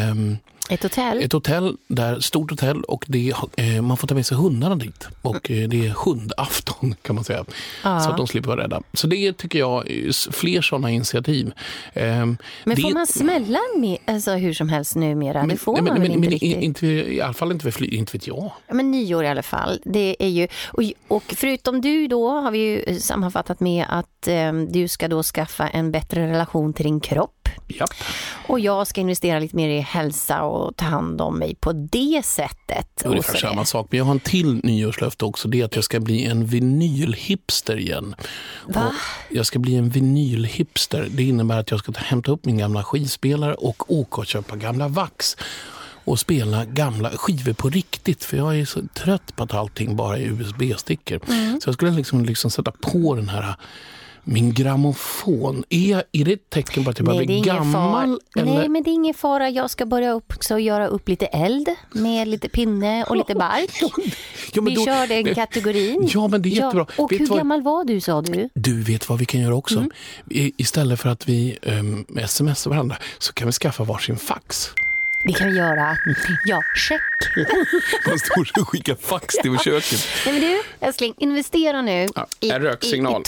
ett hotell där, stort hotell, och man får ta med sig hundarna dit. Och det är hundafton, kan man säga. Så att de slipper vara rädda. Så det tycker jag är fler sådana initiativ. Men får man smälla med, alltså hur som helst numera? Det får man väl inte riktigt? I alla fall inte för flyg, inte vet jag. Men nyår i alla fall. Det är ju, och förutom du då har vi ju sammanfattat med att du ska då skaffa en bättre relation till din kropp. Japp. Och jag ska investera lite mer i hälsa och ta hand om mig på det sättet. Det är för samma sak, men jag har en till nyårslöfte också. Det är att jag ska bli en vinylhipster igen. Va? Jag ska bli en vinylhipster. Det innebär att jag ska hämta upp min gamla skivspelare och åka och köpa gamla vax och spela gamla skivor på riktigt, för jag är så trött på att allting bara är USB-stickor. Så jag skulle liksom sätta på den här min grammofon. Är det ett tecken på att jag börjar bli gammal? Eller? Nej, men det är ingen fara. Jag ska börja också göra upp lite eld med lite pinne och lite bark. Vi kör den kategorin. Ja, men det är jättebra. Och hur gammal var du, sa du? Du vet vad vi kan göra också. Istället för att vi smsar varandra, så kan vi skaffa varsin fax. Det kan vi göra. Ja, check. Man står och skickar fax till köket. Nej, men du, älskling, investera nu. En röksignal.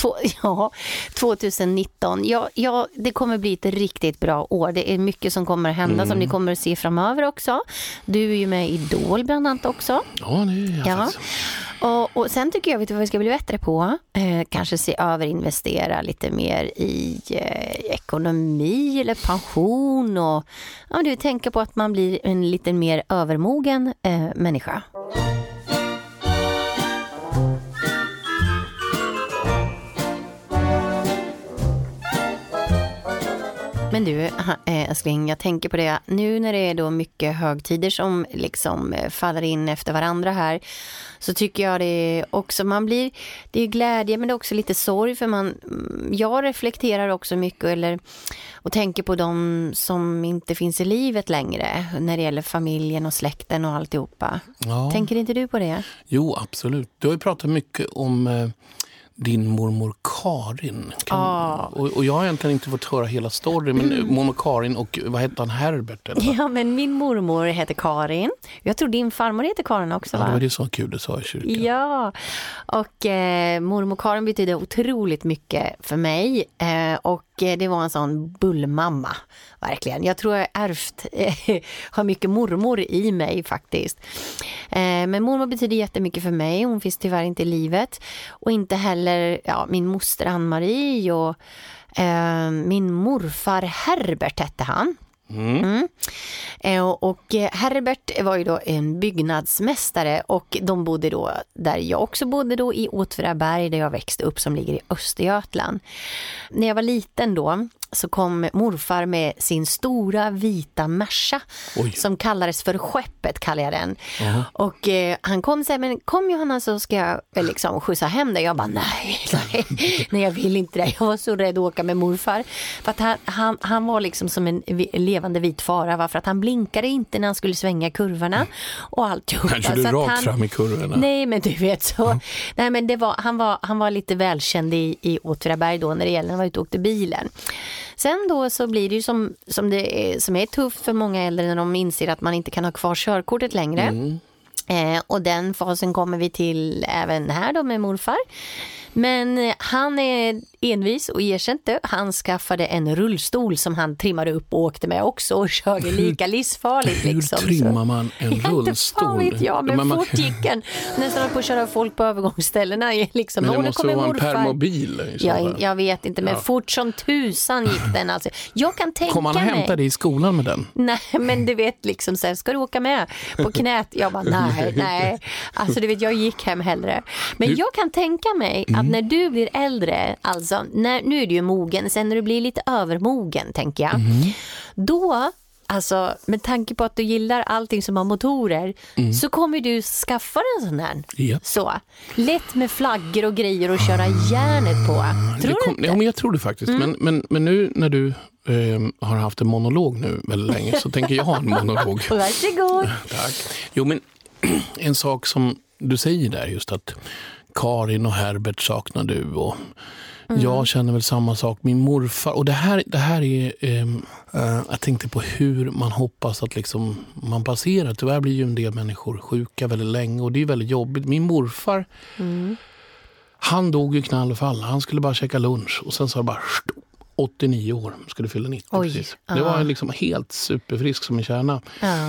2019. Ja, det kommer bli ett riktigt bra år. Det är mycket som kommer hända som ni kommer att se framöver också. Du är ju med i Idol bland annat också. Ja, det är jag faktiskt. Och sen tycker jag, vet du vad vi ska bli bättre på? Kanske se över, investera lite mer i ekonomi eller pension och du tänker på att man blir en lite mer övermogen människa. Men du, älskling, jag tänker på det. Nu när det är då mycket högtider som liksom faller in efter varandra här, så tycker jag det också, det är glädje men det är också lite sorg, för jag reflekterar också mycket och tänker på de som inte finns i livet längre när det gäller familjen och släkten och alltihopa. Ja. Tänker inte du på det? Jo, absolut. Du har ju pratat mycket om din mormor Karin. Och jag har egentligen inte fått höra hela storyn, men mormor Karin och vad heter han, Herbert? Eller? Ja, men min mormor heter Karin. Jag tror din farmor heter Karin också, va? Ja, det var det så kul du sa i kyrkan. Ja, och mormor Karin betyder otroligt mycket för mig. Och det var en sån bullmamma, verkligen. Jag tror jag har mycket mormor i mig faktiskt. Men mormor betyder jättemycket för mig. Hon finns tyvärr inte i livet. Och inte heller min moster Ann-Marie och min morfar Herbert hette han. Och Herbert var ju då en byggnadsmästare och de bodde då där jag också bodde då, i Åtvidaberg där jag växte upp, som ligger i Östergötland. När jag var liten då så kom morfar med sin stora vita Merca som kallades för Skeppet, kallar jag den. Och han kom och sa, men kom Johanna så ska jag liksom skjutsa hem dig. Jag bara, nej, jag vill inte det. Jag var så rädd att åka med morfar. För att han var liksom som en levande vit fara, för att han blinkade inte när han skulle svänga kurvorna och allt. Han körde rakt fram i kurvorna. Nej, men du vet så. Nej, men han var lite välkänd i Åtvidaberg då när det gäller när han var ute och åkte bilen. Sen då så blir det ju som är tufft för många äldre när de inser att man inte kan ha kvar körkortet längre. Och den fasen kommer vi till även här då med morfar. Men han är envis och erkände. Han skaffade en rullstol som han trimmade upp och åkte med också och körde lika livsfarligt. Hur liksom. trimmar man en rullstol? Inte fan vet men fort gick han. Nästan på att köra folk på övergångsställena. Liksom. Men det måste vara en permobil. Jag vet inte, men fort som tusan gick den. Alltså. Jag kan tänka mig. Kom han och hämta dig i skolan med den? Nej, men du vet liksom så här, ska du åka med på knät? Jag bara, nej. Alltså du vet, jag gick hem hellre. Men jag kan tänka mig att när du blir äldre, alltså nu är du ju mogen, sen när du blir lite övermogen, tänker jag. Då, alltså med tanke på att du gillar allting som har motorer, så kommer du skaffa en sån här. Yep. Så, lätt med flaggor och grejer och köra järnet på. Tror du inte? Ja, men jag tror det faktiskt. Men nu när du har haft en monolog nu väldigt länge, så tänker jag ha en monolog. Varsågod. Tack. Jo, men en sak som du säger där, just att Karin och Herbert saknar du, och jag känner väl samma sak. Min morfar, och det här är jag tänkte på hur man hoppas att liksom man passerar. Tyvärr blir ju en del människor sjuka väldigt länge och det är väldigt jobbigt. Min morfar, han dog ju knall och fall. Han skulle bara käka lunch och sen så bara 89 år, skulle fylla 90 precis. Det var liksom helt superfrisk som en kärna.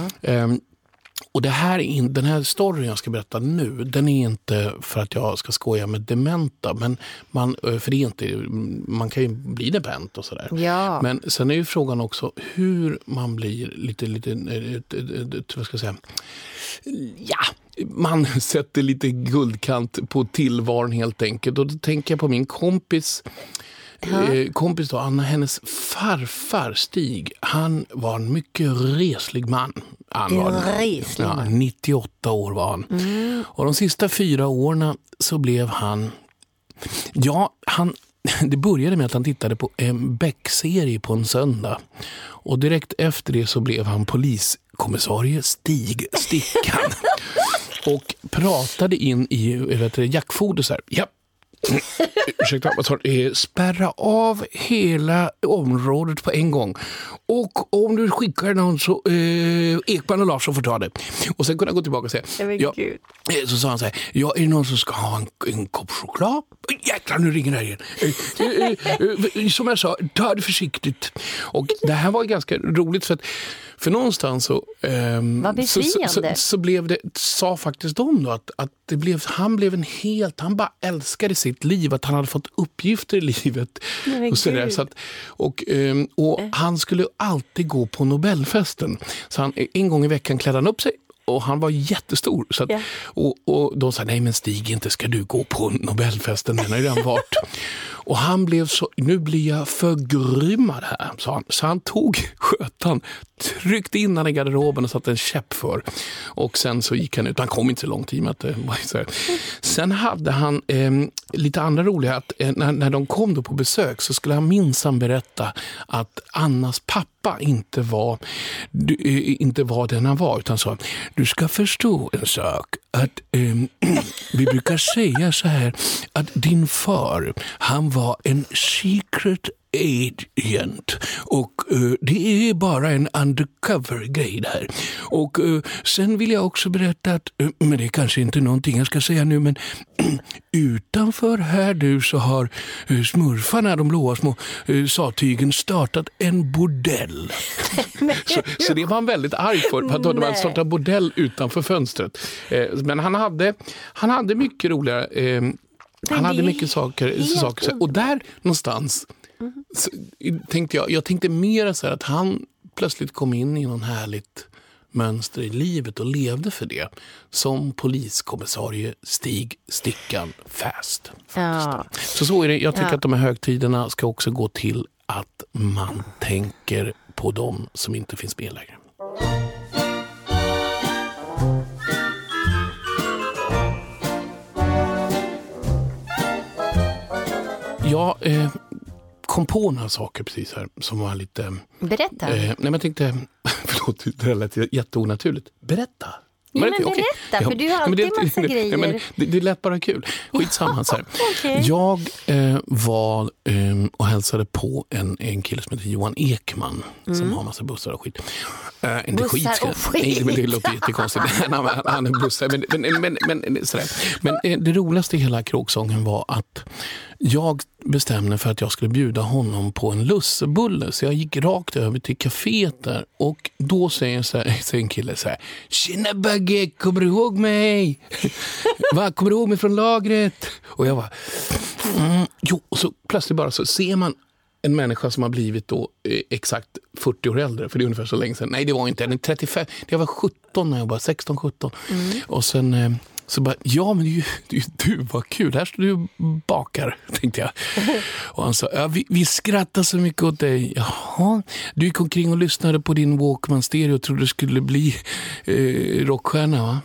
Och den här storyn jag ska berätta nu, den är inte för att jag ska skoja med dementa, men för det är inte, man kan ju bli dement och sådär. Ja. Men sen är ju frågan också hur man blir lite vad ska jag säga, man sätter lite guldkant på tillvaron helt enkelt. Och då tänker jag på min kompis då, Anna, hennes farfar Stig, han var en mycket reslig man. Han var 98 år var han. Och de sista 4 åren så blev han, det började med att han tittade på en Beck-serie på en söndag. Och direkt efter det så blev han poliskommissarie Stig Stickan. Och pratade in i jackfoder så här, ursäkta, spärra av hela området på en gång. Och om du skickar någon så Ekman och Larsson får ta det. Och sen kunde jag gå tillbaka och säga, så sa han så här, är det någon som ska ha en kopp choklad? Jäklar, nu ringer det igen. Som jag sa, ta det försiktigt. Och det här var ganska roligt för någonstans så blev det, sa faktiskt de då att han blev han bara älskade sitt liv, att han hade fått uppgifter i livet och så där, så att, och han skulle alltid gå på Nobelfesten, så han en gång i veckan klädde han upp sig. Och han var jättestor. Så att, och de sa, nej men Stig, inte ska du gå på Nobelfesten, den har redan varit. Och han blev så, nu blir jag förgrymmad här, sa han. Så han tog skötan, tryckte in han i garderoben och satte en käpp för. Och sen så gick han ut, han kom inte så lång tid med att det var så här. Sen hade han lite andra roliga, att när de kom då på besök så skulle han minsann berätta att Annas pappa inte var den han var, utan sa, du ska förstå en sak, att vi brukar säga så här, att din far, han var en secret agent och det är bara en undercover-grej där. Och sen vill jag också berätta att, men det är kanske inte någonting jag ska säga nu, men utanför här du så har smurfarna, de blåa små satygen, startat en bordell. så det var han väldigt arg för att de hade startat bordell utanför fönstret. Men han hade mycket roligare, han hade mycket saker. Och där någonstans tänkte jag tänkte mer så här att han plötsligt kom in i någon härligt mönster i livet och levde för det. Som poliskommissarie Stig Stickan Fast. Ja. Så är det. Jag tycker att de här högtiderna ska också gå till att man tänker på dem som inte finns med längre. Jag kom på några saker precis här som var lite... Berätta. Nej, men jag tänkte... Förlåt, det lät jätteonaturligt. Berätta. Ja, men berätta, för du har alltid massa grejer. Men det lät bara kul. Skitsamma. Så här. Okay. Jag var och hälsade på en kille som heter Johan Ekman som har massa bussar och skit. Inte skit. Nej, men det låter jättekonstigt. Han är bussar. Men, sådär. Men det roligaste i hela kråksången var att jag bestämde för att jag skulle bjuda honom på en lussebulle. Så jag gick rakt över till kaféet där. Och då säger en kille så här: tjena Bagge, kommer du ihåg mig? Kommer du ihåg mig från lagret? Och jag var jo, och så plötsligt bara så ser man en människa som har blivit då exakt 40 år äldre, för det är ungefär så länge sedan. Nej, det var inte, den är 35. Jag var 17 när jag var 16-17. Och sen så bara, ja men det är ju du, vad kul, här står du och bakar, tänkte jag. Och han sa, ja, vi skrattar så mycket åt dig. Jaha, du gick omkring och lyssnade på din Walkman stereo och trodde det skulle bli rockstjärna, va?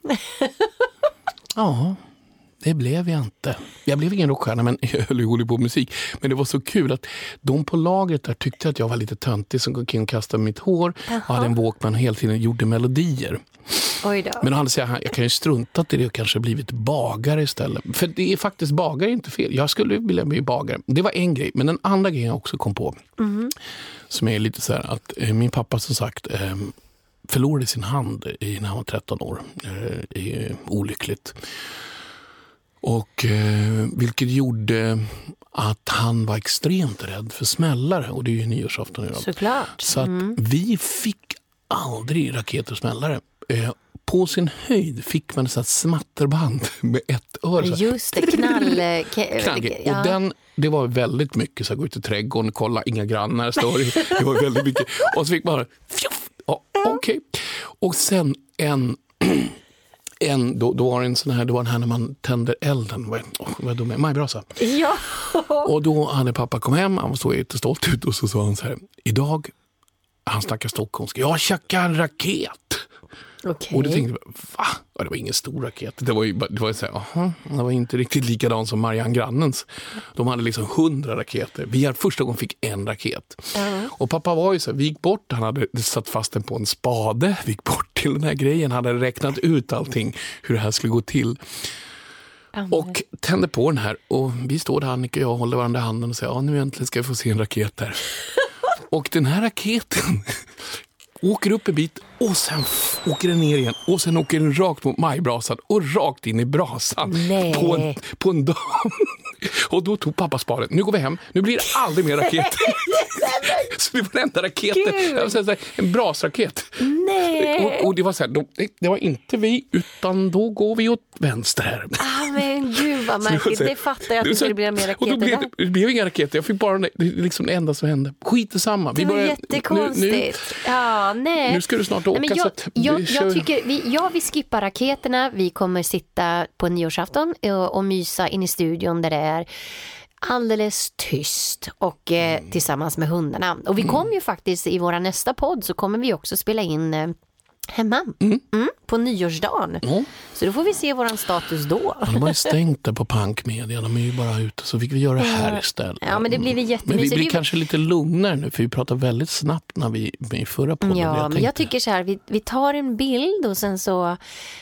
Ja, det blev jag inte. Jag blev ingen rockstjärna, men jag höll ju på musik. Men det var så kul att de på lagret där tyckte att jag var lite töntig som gick omkring och kastade mitt hår. Och hade en Walkman hela tiden och gjorde melodier. Oj då. Men han säger, jag kan ju strunta till det och kanske blivit bagare istället. För det är faktiskt bagare, inte fel. Jag skulle vilja bli bagare. Det var en grej. Men den andra grejen jag också kom på, som är lite så här att min pappa som sagt förlorade sin hand när han var 13 år. Olyckligt. Och vilket gjorde att han var extremt rädd för smällare. Och det är ju nyårsafton idag. Såklart. Så att vi fick aldrig raketer och smällare. På sin höjd fick man ett smatterband med ett öre. Just det, knallgrej. Ja. Och det var väldigt mycket så att gå ut i trädgården, kolla, inga grannar står. Det var väldigt mycket. Och så fick man okej. Och sen då var det en sån här, det var den här när man tänder elden. Vad är det? Majbrasa. Ja. Och då hade pappa kom hem, han var så jättestolt ut och så sa han så här: idag, han snackar stockholmska, jag tjackar en raket. Okay. Och då tänkte jag, va? Det var ingen stor raket. Det var så här, det var inte riktigt likadant som Marianne Grannens. De hade liksom 100 raketer. Vi hade första gången fick en raket. Och pappa var ju så här, vi gick bort, han hade satt fast den på en spade. Vi gick bort till den här grejen, han hade räknat ut allting, hur det här skulle gå till. Och tänder på den här. Och vi står där, Annika och jag, håller varandra i handen och säger, nu äntligen ska vi få se en raket här. Och den här raketen åker upp en bit och sen åker den ner igen. Och sen åker den rakt mot majbrasan och rakt in i brasan på en dam. Och då tog pappa sparet. Nu går vi hem. Nu blir det aldrig mer raketer. Så det var den enda raketen. En brasraket. Nej. Och det var så här, det var inte vi, utan då går vi åt vänster här. Men gud vad märkligt. Det fattar jag att det skulle bli mer raketer. Och då det blev inga raketer. Jag fick bara det liksom det enda som hände. Skit samma. Det var jättekonstigt. Nu ska du snart åka. Nej, jag tycker vi skippar raketerna. Vi kommer sitta på nyårsafton och mysa in i studion där det är alldeles tyst och tillsammans med hundarna. Och vi kommer ju faktiskt i våra nästa podd så kommer vi också spela in hemma på nyårsdagen. Så då får vi se våran status då. De har ju stängt där på Punkmedia. De är ju bara ute, så fick vi göra det här istället. Ja, men det blir jättemysigt. Men vi blir kanske lite lugnare nu, för vi pratar väldigt snabbt när vi i förra podden. Ja, men jag tycker så här, vi tar en bild och sen så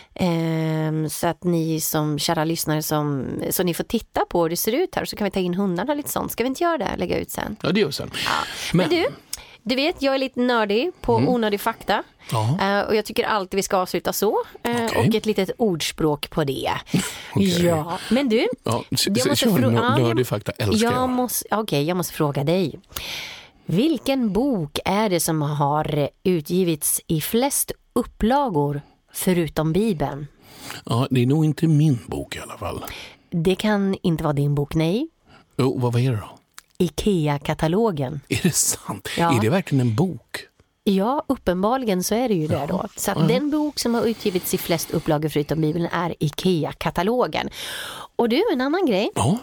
att ni som kära lyssnare så ni får titta på hur det ser ut här, så kan vi ta in hundarna lite sånt. Ska vi inte göra det? Lägga ut sen. Ja, det gör vi sen. Ja. Men du vet, jag är lite nördig på onödig fakta. Och jag tycker alltid vi ska avsluta så. Och ett litet ordspråk på det. Ja, men du, jag måste nördig fakta älskar jag. Jag måste fråga dig. Vilken bok är det som har utgivits i flest upplagor förutom Bibeln? Ja, det är nog inte min bok i alla fall. Det kan inte vara din bok, nej. Vad är det då? IKEA-katalogen. Är det sant? Ja. Är det verkligen en bok? Ja, uppenbarligen så är det ju det då. Så att den bok som har utgivits i flest upplagor förutom Bibeln är IKEA-katalogen. Och du, en annan grej. Ja.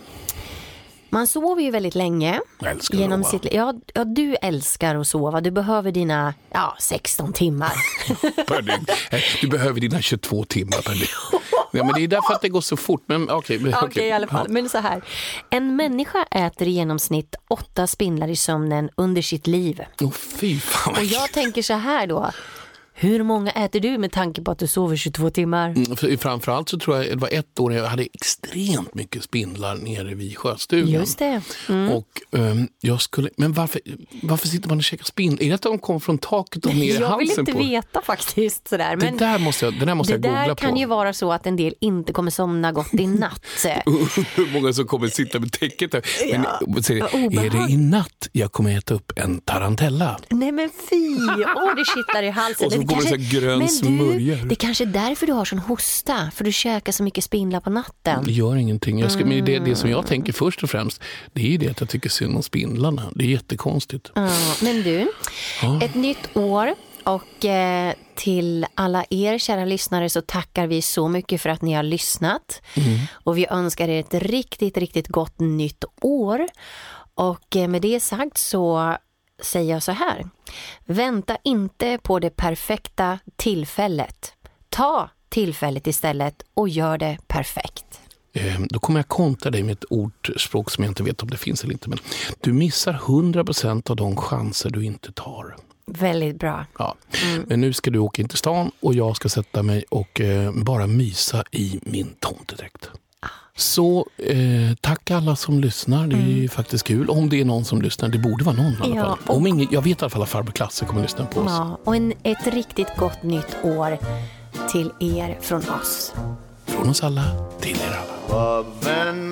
Man sover ju väldigt länge. Genom ja, du älskar att sova. Du behöver dina 16 timmar. Per dygn. Du behöver dina 22 timmar per dygn. Ja, men det är därför att det går så fort. Men okej, i alla fall. Men så här. En människa äter i genomsnitt 8 spindlar i sömnen under sitt liv. Fy fan. Och jag tänker så här då. Hur många äter du med tanke på att du sover 22 timmar? Framförallt så tror jag det var ett år jag hade extremt mycket spindlar nere vid sjöstugan. Just det. Och jag skulle... Men varför sitter man och käkar spindlar? Är det att de kom från taket och ner i halsen på? Jag vill inte veta faktiskt sådär. Men det där måste jag googla på. Det där kan ju vara så att en del inte kommer somna gott i natt. Hur många som kommer sitta med täcket där. Men, är det i natt jag kommer äta upp en tarantella? Nej men fy! Det kittlar i halsen. Och så kommer det så grön smörja. Det är kanske därför du har sån hosta. För du käkar så mycket spindlar på natten. Det gör ingenting. Men det som jag tänker först och främst, det är ju det att jag tycker synd om spindlarna. Det är jättekonstigt. Men du, ett nytt år. Och till alla er kära lyssnare så tackar vi så mycket för att ni har lyssnat. Och vi önskar er ett riktigt, riktigt gott nytt år. Och med det sagt så säger jag så här. Vänta inte på det perfekta tillfället. Ta tillfället istället och gör det perfekt. Då kommer jag kontra dig med ett ordspråk som jag inte vet om det finns eller inte. Men du missar 100% av de chanser du inte tar. Väldigt bra. Ja. Men nu ska du åka in till stan och jag ska sätta mig och bara mysa i min tomtedräkt. Så tack alla som lyssnar. Det är ju faktiskt kul. Om det är någon som lyssnar, det borde vara någon i alla fall. Jag vet i alla fall att farbror Klasse kommer lyssna på oss. Ja, och ett riktigt gott nytt år till er från oss. Från oss alla till er alla. Love and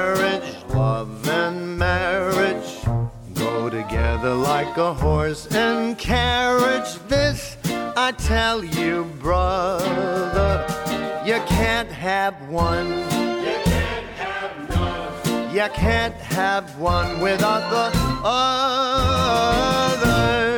marriage go together like a horse and carriage. This I tell you, brother, you can't have one. You can't have one without the other.